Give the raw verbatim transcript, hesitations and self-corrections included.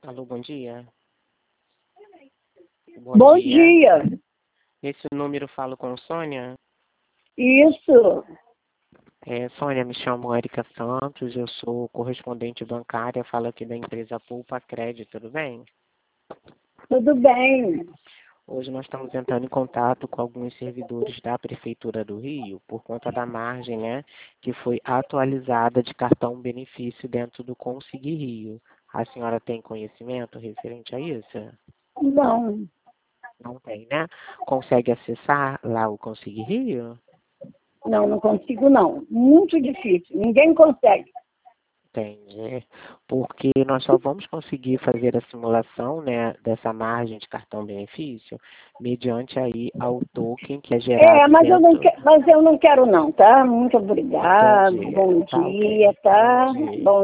Alô, bom dia. Bom, bom dia. dia. Esse número falo com Sônia? Isso. É, Sônia, me chamo Érica Santos, eu sou correspondente bancária, falo aqui da empresa Poupa Crédito, tudo bem? Tudo bem. Hoje nós estamos entrando em contato com alguns servidores da Prefeitura do Rio, por conta da margem, né, que foi atualizada de cartão benefício dentro do Consegui Rio. A senhora tem conhecimento referente a isso? Não. Não tem, né? Consegue acessar lá o Consegui Rio? Não, não consigo não. Muito difícil. Ninguém consegue. Entendi. Porque nós só vamos conseguir fazer a simulação, né, dessa margem de cartão benefício mediante aí ao token que é gerado É, mas, dentro... eu não que... mas eu não quero não, tá? Muito obrigado. Entendi. Bom Tá, dia, ok. tá? Bom dia. Bom